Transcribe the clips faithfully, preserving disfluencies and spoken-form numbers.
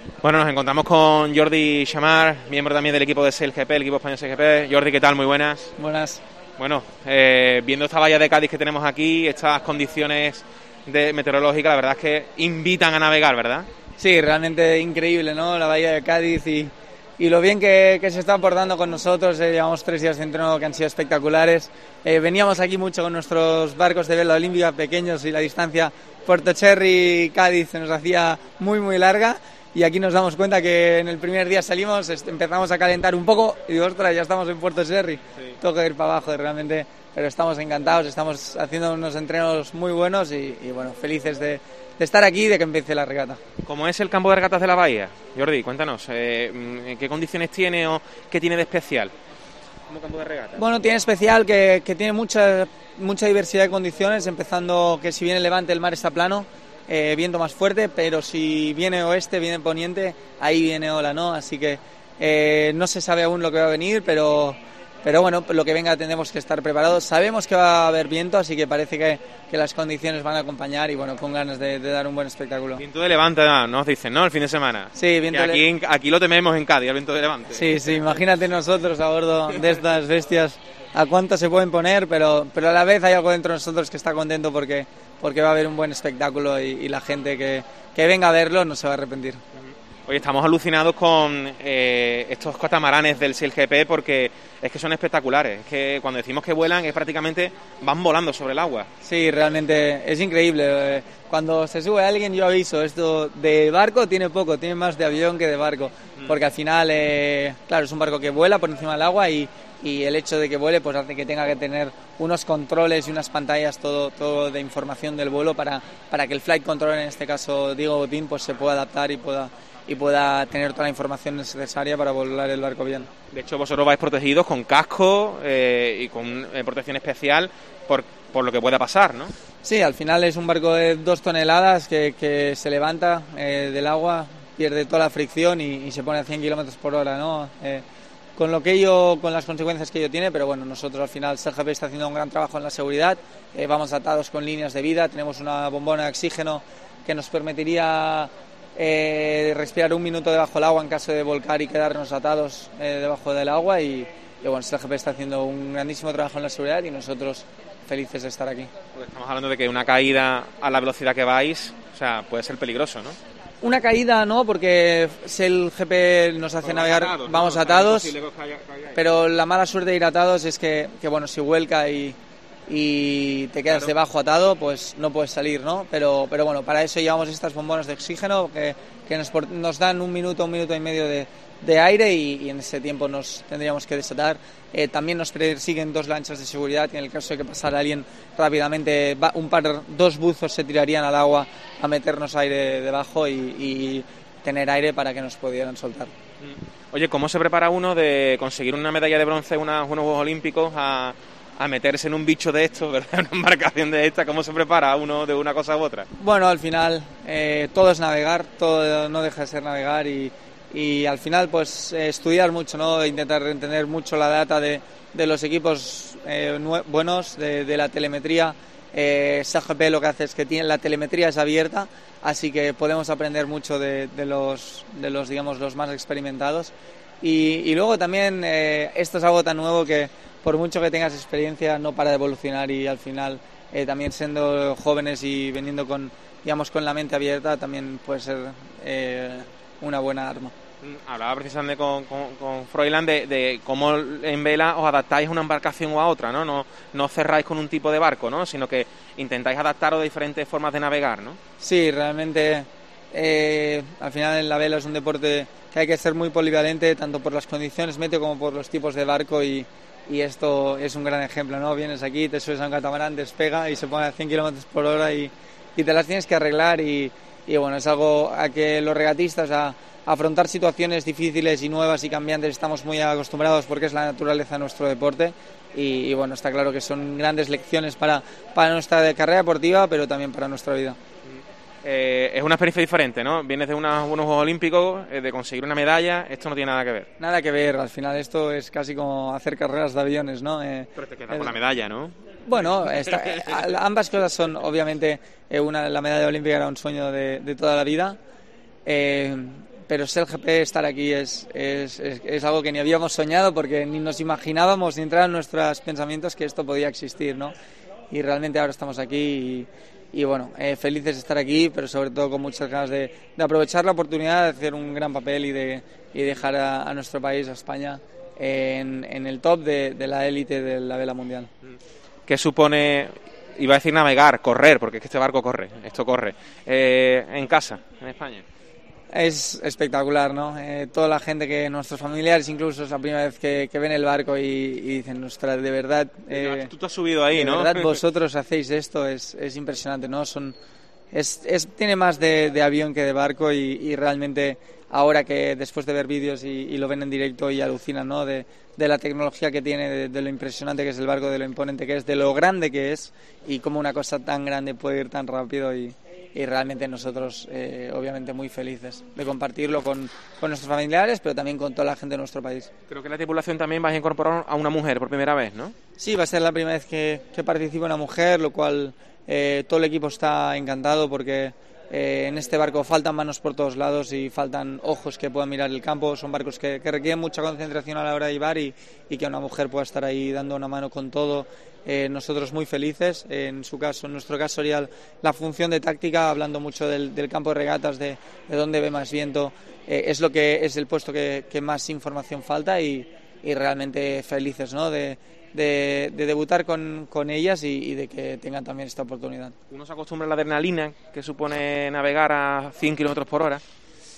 Bueno, nos encontramos con Jordi Chamar, miembro también del equipo de S E I L G P, el equipo español S E I L G P. Jordi, ¿qué tal? Muy buenas. Buenas. Bueno, eh, viendo esta bahía de Cádiz que tenemos aquí, estas condiciones de meteorológicas, la verdad es que invitan a navegar, ¿verdad? Sí, realmente increíble, ¿no? La bahía de Cádiz y, y lo bien que, que se está portando con nosotros. Eh, llevamos tres días de entreno que han sido espectaculares. Eh, veníamos aquí mucho con nuestros barcos de vela olímpica pequeños y la distancia Puerto Cherry-Cádiz se nos hacía muy, muy larga. Y aquí nos damos cuenta que en el primer día salimos, empezamos a calentar un poco y digo, ostras, ya estamos en Puerto Cherry. Sí. Tengo que ir para abajo realmente, pero estamos encantados, estamos haciendo unos entrenos muy buenos y, y bueno, felices de, de estar aquí y de que empiece la regata. ¿Cómo es el campo de regatas de la bahía? Jordi, cuéntanos, eh, ¿qué condiciones tiene o qué tiene de especial como campo de regatas? Bueno, tiene especial que, que tiene mucha, mucha diversidad de condiciones, empezando que si viene levante el mar está plano. Eh, viento más fuerte, pero si viene oeste, viene poniente, ahí viene ola, ¿no? Así que eh, no se sabe aún lo que va a venir, pero, pero bueno, lo que venga tendremos que estar preparados. Sabemos que va a haber viento, así que parece que, que las condiciones van a acompañar y bueno, con ganas de, de dar un buen espectáculo. Viento de levante, nos dicen, ¿no? El fin de semana. Sí, viento que aquí, de en, aquí lo tememos en Cádiz, el viento de levante. Sí, sí, imagínate nosotros a bordo de estas bestias a cuánto se pueden poner, pero, pero a la vez hay algo dentro de nosotros que está contento porque porque va a haber un buen espectáculo y, y la gente que, que venga a verlo no se va a arrepentir. Oye, estamos alucinados con eh, estos catamaranes del S E I L G P porque es que son espectaculares. Es que cuando decimos que vuelan es prácticamente van volando sobre el agua. Sí, realmente es increíble. Cuando se sube alguien yo aviso, esto de barco tiene poco, tiene más de avión que de barco. Porque al final, eh, claro, es un barco que vuela por encima del agua y y el hecho de que vuele pues hace que tenga que tener unos controles y unas pantallas todo todo de información del vuelo para para que el flight controller, en este caso Diego Botín, pues se pueda adaptar y pueda y pueda tener toda la información necesaria para volar el barco bien. De hecho, vosotros vais protegidos con casco eh, y con eh, protección especial por por lo que pueda pasar, ¿no? Sí, al final es un barco de dos toneladas que, que se levanta eh, del agua, pierde toda la fricción y, y se pone a cien kilómetros por hora, ¿no? Eh, con lo que ello, con las consecuencias que ello tiene, pero bueno, nosotros al final S E I L G P está haciendo un gran trabajo en la seguridad, eh, vamos atados con líneas de vida, tenemos una bombona de oxígeno que nos permitiría eh, respirar un minuto debajo del agua en caso de volcar y quedarnos atados eh, debajo del agua y, y bueno, S E I L G P está haciendo un grandísimo trabajo en la seguridad y nosotros felices de estar aquí. Pues estamos hablando de que una caída a la velocidad que vais, o sea, puede ser peligroso, ¿no? Una caída no, porque S E I L G P nos hace pues navegar, atados, vamos ¿no? atados, es pero la mala suerte de ir atados es que, que bueno, si vuelca y, y te quedas claro. debajo atado, pues no puedes salir, ¿no? Pero, pero bueno, para eso llevamos estas bombonas de oxígeno que, que nos, nos dan un minuto, un minuto y medio de, de aire y, y en ese tiempo nos tendríamos que desatar. Eh, también nos persiguen dos lanchas de seguridad y en el caso de que pasara alguien rápidamente, va, un par, dos buzos se tirarían al agua a meternos aire debajo y, y tener aire para que nos pudieran soltar. Oye, ¿cómo se prepara uno de conseguir una medalla de bronce en unos Juegos Olímpicos a, a meterse en un bicho de estos, ¿verdad? Una embarcación de esta? ¿Cómo se prepara uno de una cosa u otra? Bueno, al final eh, todo es navegar, todo no deja de ser navegar y y al final pues eh, estudiar mucho, ¿no? Intentar entender mucho la data de, de los equipos eh, buenos, de, de la telemetría. eh, S E I L G P lo que hace es que tiene, la telemetría es abierta, así que podemos aprender mucho de, de los de los digamos los más experimentados y, y luego también eh, esto es algo tan nuevo que por mucho que tengas experiencia no para de evolucionar y al final eh, también siendo jóvenes y veniendo con digamos con la mente abierta también puede ser eh, una buena arma. Hablaba precisamente con, con, con Froilán de, de cómo en vela os adaptáis a una embarcación o a otra, ¿no? No, no cerráis con un tipo de barco, ¿no? Sino que intentáis adaptaros a diferentes formas de navegar, ¿no? Sí, realmente eh, al final en la vela es un deporte que hay que ser muy polivalente tanto por las condiciones meteo como por los tipos de barco y, y esto es un gran ejemplo, ¿no? Vienes aquí, te subes a un catamarán, despega y se pone a cien kilómetros por hora y, y te las tienes que arreglar y, y bueno, es algo a que los regatistas a afrontar situaciones difíciles y nuevas y cambiantes estamos muy acostumbrados porque es la naturaleza de nuestro deporte y, y bueno, está claro que son grandes lecciones para, para nuestra carrera deportiva pero también para nuestra vida. Eh, es una experiencia diferente, ¿no? Vienes de unos, unos Juegos Olímpicos, eh, de conseguir una medalla, esto no tiene nada que ver. Nada que ver, al final esto es casi como hacer carreras de aviones, ¿no? Eh, pero te quedas es, con la medalla, ¿no? Bueno, esta, ambas cosas son, obviamente, eh, una, la medalla olímpica era un sueño de, de toda la vida. Eh, pero ser el G P, estar aquí es, es, es, es algo que ni habíamos soñado, porque ni nos imaginábamos ni entraba en nuestros pensamientos que esto podía existir, ¿no? Y realmente ahora estamos aquí y, y bueno, eh, felices de estar aquí, pero sobre todo con muchas ganas de, de aprovechar la oportunidad de hacer un gran papel y de y dejar a, a nuestro país, a España, en, en el top de, de la élite de la vela mundial. ¿Qué supone, iba a decir navegar, correr, porque es que este barco corre, esto corre, eh, en casa, en España? Es espectacular, ¿no? Eh, toda la gente, que nuestros familiares incluso, es la primera vez que, que ven el barco y, y dicen, ostras, de verdad... Eh, Tú te has subido ahí, de ¿no? De verdad vosotros hacéis esto, es, es impresionante, ¿no? Son, es, es, tiene más de, de avión que de barco y, y realmente ahora que después de ver vídeos y, y lo ven en directo y alucinan, ¿no? De, de la tecnología que tiene, de, de lo impresionante que es el barco, de lo imponente que es, de lo grande que es y cómo una cosa tan grande puede ir tan rápido y... y realmente nosotros eh, obviamente muy felices de compartirlo con, con nuestros familiares, pero también con toda la gente de nuestro país. Creo que en la tripulación también vais a incorporar a una mujer por primera vez, ¿no? Sí, va a ser la primera vez que, que participa una mujer, lo cual eh, todo el equipo está encantado porque eh, en este barco faltan manos por todos lados y faltan ojos que puedan mirar el campo. Son barcos que, que requieren mucha concentración a la hora de llevar y, y que una mujer pueda estar ahí dando una mano con todo. Eh, nosotros muy felices, en su caso, en nuestro caso sería la función de táctica, hablando mucho del, del campo de regatas, de, de dónde ve más viento, eh, es lo que es el puesto que, que más información falta y, y realmente felices, ¿no? de, de, de debutar con, con ellas y, y de que tengan también esta oportunidad. Uno se acostumbra a la adrenalina que supone navegar a cien kilómetros por hora.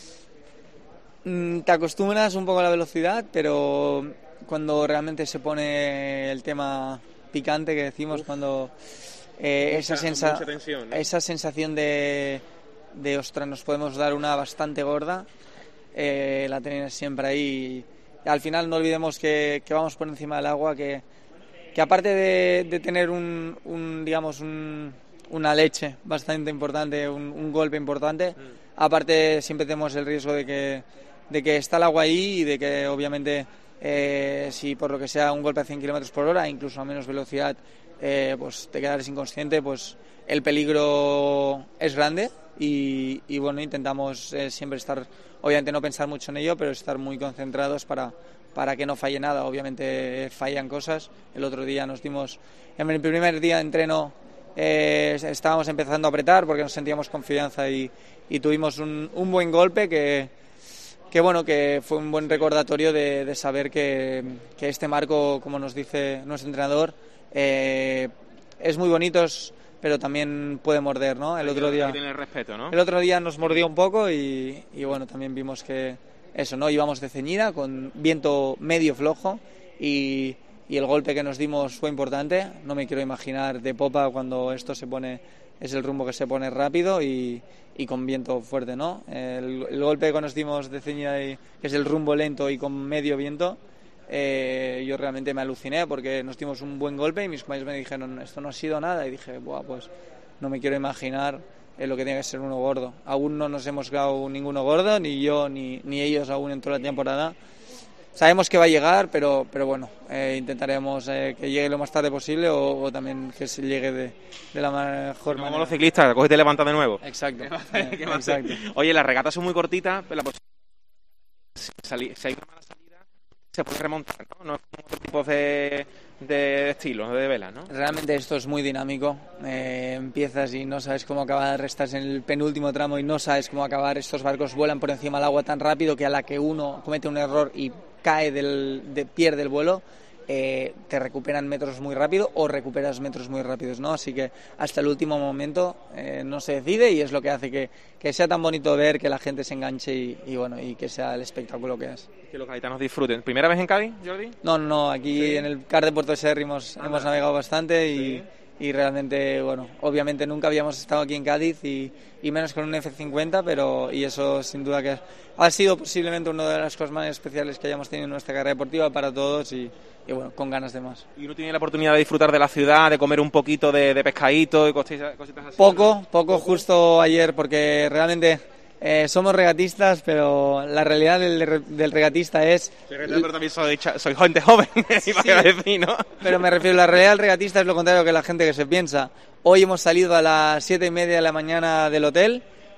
Mm, te acostumbras un poco a la velocidad, pero cuando realmente se pone el tema picante que decimos, Uf. cuando eh, mucha, esa, sensa tensión, ¿no? esa sensación de, de ostras, nos podemos dar una bastante gorda, eh, la tienes siempre ahí y al final no olvidemos que, que vamos por encima del agua, que, que aparte de, de tener un, un digamos un, una leche bastante importante, un, un golpe importante, mm. aparte siempre tenemos el riesgo de que, de que está el agua ahí y de que obviamente Eh, si por lo que sea un golpe a cien kilómetros por hora, incluso a menos velocidad, eh, pues te quedares inconsciente, pues el peligro es grande y, y bueno, intentamos eh, siempre estar, obviamente no pensar mucho en ello, pero estar muy concentrados para, para que no falle nada. Obviamente eh, fallan cosas. El otro día nos dimos, en el primer día de entreno eh, estábamos empezando a apretar porque nos sentíamos confianza y, y tuvimos un, un buen golpe que que bueno, que fue un buen recordatorio de, de saber que, que este marco, como nos dice nuestro entrenador, eh, es muy bonito, pero también puede morder, ¿no? El otro día, tiene respeto, ¿no? El otro día nos mordió un poco y, y bueno, también vimos que eso, ¿no? Íbamos de ceñida con viento medio flojo y, y el golpe que nos dimos fue importante. No me quiero imaginar de popa cuando esto se pone, es el rumbo que se pone rápido y y con viento fuerte, ¿no? El, el golpe que nos dimos de ceñida, y, que es el rumbo lento y con medio viento, eh, yo realmente me aluciné porque nos dimos un buen golpe y mis compañeros me dijeron, esto no ha sido nada, y dije, buah, pues no me quiero imaginar eh, lo que tiene que ser uno gordo. Aún no nos hemos quedado ninguno gordo, ni yo ni, ni ellos aún en toda la temporada. Sabemos que va a llegar, pero, pero bueno, eh, intentaremos eh, que llegue lo más tarde posible o, o también que se llegue de, de la mejor Como manera. Como los ciclistas, coges y te levantas de nuevo. Exacto. eh, exacto. Oye, las regatas son muy cortitas, pero la si, si hay una mala salida, se puede remontar, ¿no? No es como otro tipo de, de estilos, de velas, ¿no? Realmente esto es muy dinámico. Eh, empiezas y no sabes cómo acabar, estás en el penúltimo tramo y no sabes cómo acabar. Estos barcos vuelan por encima del agua tan rápido que a la que uno comete un error y cae del, de, pierde el vuelo, eh, te recuperan metros muy rápido o recuperas metros muy rápidos, ¿no? Así que hasta el último momento eh, no se decide y es lo que hace que, que sea tan bonito ver, que la gente se enganche y, y bueno, y que sea el espectáculo que es. Que los gaditanos disfruten. ¿Primera vez en Cádiz, Jordi? No, no, aquí sí. En el C A R de Puerto Serra hemos, hemos navegado bastante y, sí. y realmente, bueno, obviamente nunca habíamos estado aquí en Cádiz y, y menos con un F cincuenta, pero y eso sin duda que ha sido posiblemente una de las cosas más especiales que hayamos tenido en nuestra carrera deportiva para todos y, y bueno, con ganas de más. ¿Y uno tiene la oportunidad de disfrutar de la ciudad, de comer un poquito de, de pescadito y cositas, cositas así? Poco, ¿no? poco, justo ayer, porque realmente eh, somos regatistas, pero la realidad del, del regatista es... Soy regatista, pero también soy, soy gente joven, sí, iba a decir, ¿no? Pero me refiero, la realidad del regatista es lo contrario que la gente que se piensa. Hoy hemos salido a las siete y media de la mañana del hotel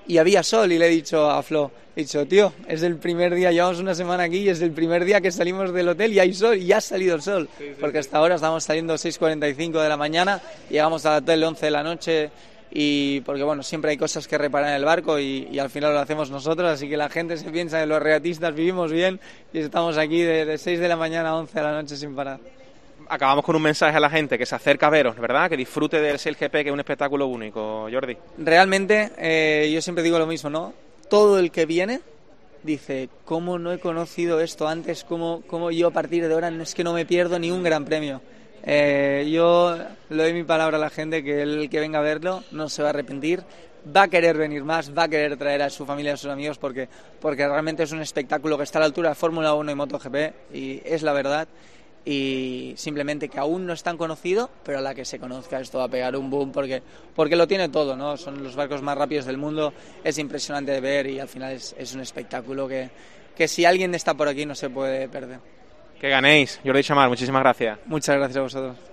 y había sol, y le he dicho a Flo, he dicho, tío, es el primer día, llevamos una semana aquí y es el primer día que salimos del hotel y hay sol, y ya ha salido el sol, sí, sí, porque hasta ahora estamos saliendo seis cuarenta y cinco de la mañana, llegamos al hotel once de la noche, y porque bueno, siempre hay cosas que reparar en el barco y, y al final lo hacemos nosotros, así que la gente se piensa que los regatistas vivimos bien y estamos aquí de, de seis de la mañana a once de la noche sin parar. Acabamos con un mensaje a la gente que se acerca a veros, ¿verdad? Que disfrute del Sail G P, que es un espectáculo único, Jordi. Realmente, eh, yo siempre digo lo mismo, ¿no? Todo el que viene dice, ¿cómo no he conocido esto antes? ¿Cómo, cómo yo a partir de ahora no es que no me pierdo ni un gran premio? Eh, yo le doy mi palabra a la gente que el que venga a verlo no se va a arrepentir, va a querer venir más, va a querer traer a su familia, a sus amigos, porque, porque realmente es un espectáculo que está a la altura de Fórmula uno y MotoGP, y es la verdad, y simplemente que aún no es tan conocido, pero a la que se conozca esto va a pegar un boom, porque, porque lo tiene todo, ¿no? Son los barcos más rápidos del mundo, es impresionante de ver y al final es, es un espectáculo que, que si alguien está por aquí no se puede perder. Que ganéis, Jordi Chamar, muchísimas gracias. Muchas gracias a vosotros.